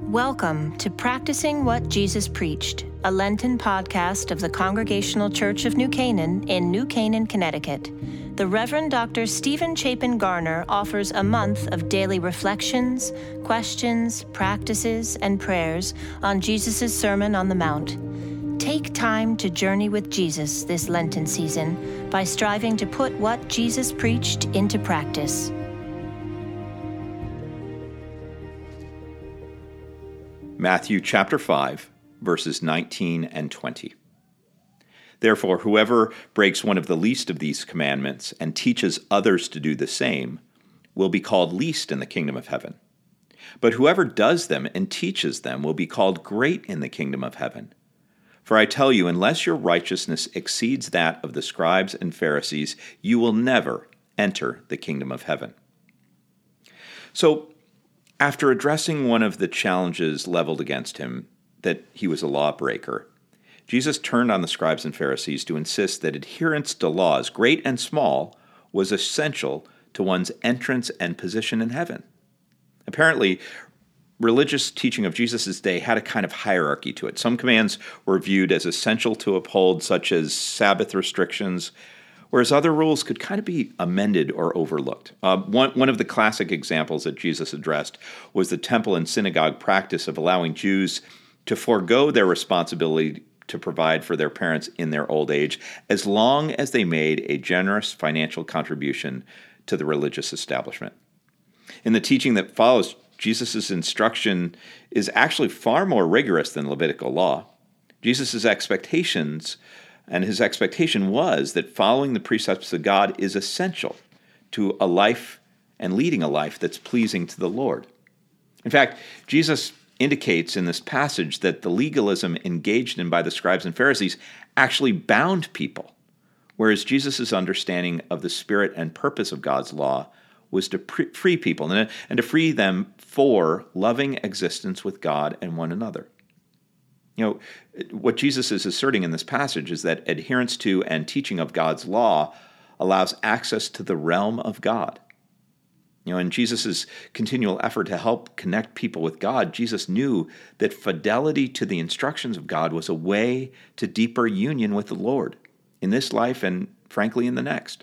Welcome to Practicing What Jesus Preached, a Lenten podcast of the Congregational Church of New Canaan in New Canaan, Connecticut. The Reverend Dr. Stephen Chapin Garner offers a month of daily reflections, questions, practices, and prayers on Jesus' Sermon on the Mount. Take time to journey with Jesus this Lenten season by striving to put what Jesus preached into practice. Matthew chapter 5, verses 19 and 20. Therefore, whoever breaks one of the least of these commandments and teaches others to do the same will be called least in the kingdom of heaven. But whoever does them and teaches them will be called great in the kingdom of heaven. For I tell you, unless your righteousness exceeds that of the scribes and Pharisees, you will never enter the kingdom of heaven. So, after addressing one of the challenges leveled against him, that he was a lawbreaker, Jesus turned on the scribes and Pharisees to insist that adherence to laws, great and small, was essential to one's entrance and position in heaven. Apparently, religious teaching of Jesus' day had a kind of hierarchy to it. Some commands were viewed as essential to uphold, such as Sabbath restrictions, whereas other rules could kind of be amended or overlooked. One of the classic examples that Jesus addressed was the temple and synagogue practice of allowing Jews to forego their responsibility to provide for their parents in their old age, as long as they made a generous financial contribution to the religious establishment. In the teaching that follows, Jesus' instruction is actually far more rigorous than Levitical law. Jesus' expectations and his expectation was that following the precepts of God is essential to a life and leading a life that's pleasing to the Lord. In fact, Jesus indicates in this passage that the legalism engaged in by the scribes and Pharisees actually bound people, whereas Jesus' understanding of the spirit and purpose of God's law was to free people and to free them for loving existence with God and one another. You know, what Jesus is asserting in this passage is that adherence to and teaching of God's law allows access to the realm of God. You know, in Jesus' continual effort to help connect people with God, Jesus knew that fidelity to the instructions of God was a way to deeper union with the Lord in this life and, frankly, in the next.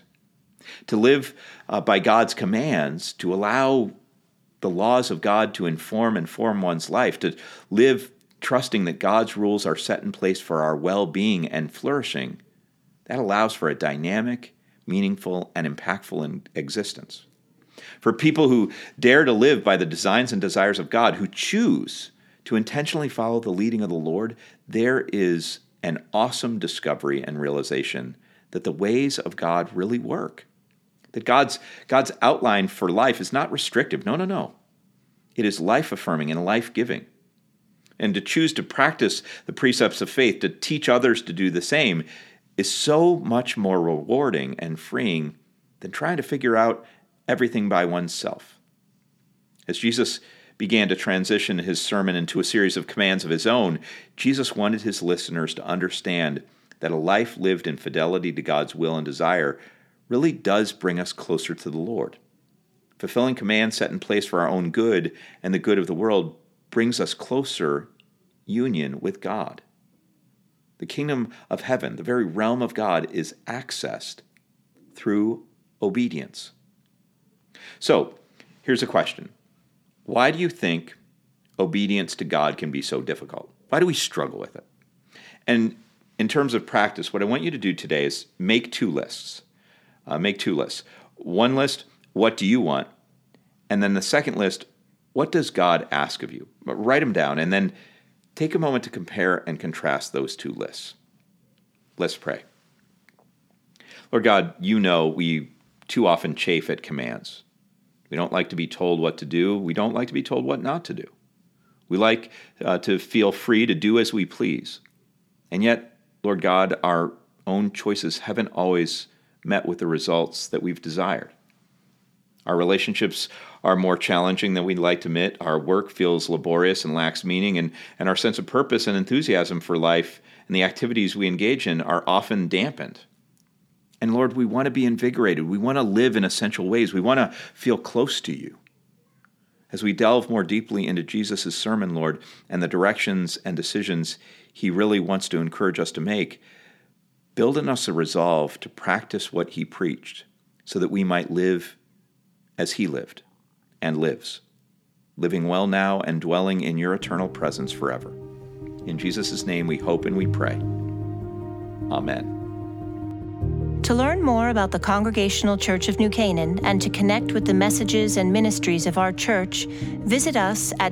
To live by God's commands, to allow the laws of God to inform and form one's life, to live trusting that God's rules are set in place for our well-being and flourishing, that allows for a dynamic, meaningful, and impactful existence. For people who dare to live by the designs and desires of God, who choose to intentionally follow the leading of the Lord, there is an awesome discovery and realization that the ways of God really work. That God's outline for life is not restrictive. No. It is life-affirming and life-giving. And to choose to practice the precepts of faith, to teach others to do the same, is so much more rewarding and freeing than trying to figure out everything by oneself. As Jesus began to transition his sermon into a series of commands of his own, Jesus wanted his listeners to understand that a life lived in fidelity to God's will and desire really does bring us closer to the Lord. Fulfilling commands set in place for our own good and the good of the world brings us closer union with God. The kingdom of heaven, the very realm of God, is accessed through obedience. So, here's a question. Why do you think obedience to God can be so difficult? Why do we struggle with it? And in terms of practice, what I want you to do today is make two lists. One list, what do you want? And then the second list, what does God ask of you? Write them down and then take a moment to compare and contrast those two lists. Let's pray. Lord God, you know we too often chafe at commands. We don't like to be told what to do. We don't like to be told what not to do. We like to feel free to do as we please. And yet, Lord God, our own choices haven't always met with the results that we've desired. Our relationships are more challenging than we'd like to admit. Our work feels laborious and lacks meaning, and our sense of purpose and enthusiasm for life and the activities we engage in are often dampened. And Lord, we want to be invigorated. We want to live in essential ways. We want to feel close to you. As we delve more deeply into Jesus' sermon, Lord, and the directions and decisions he really wants to encourage us to make, build in us a resolve to practice what he preached so that we might live as he lived and lives, living well now and dwelling in your eternal presence forever. In Jesus' name we hope and we pray. Amen. To learn more about the Congregational Church of New Canaan and to connect with the messages and ministries of our church, visit us at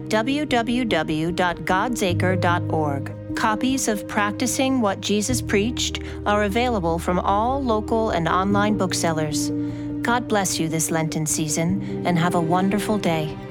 www.godsacre.org. Copies of Practicing What Jesus Preached are available from all local and online booksellers. God bless you this Lenten season, and have a wonderful day.